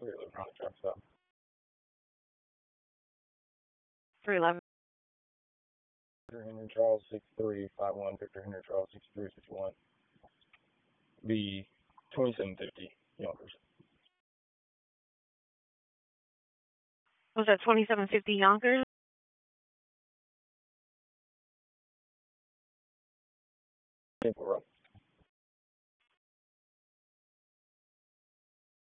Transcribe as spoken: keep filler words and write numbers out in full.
three eleven on the truck stop. three eleven. Victor Henry Charles six three five one. Victor Henry Charles six three fifty one. The twenty-seven fifty Yonkers. Was that twenty-seven fifty Yonkers? Maple Road.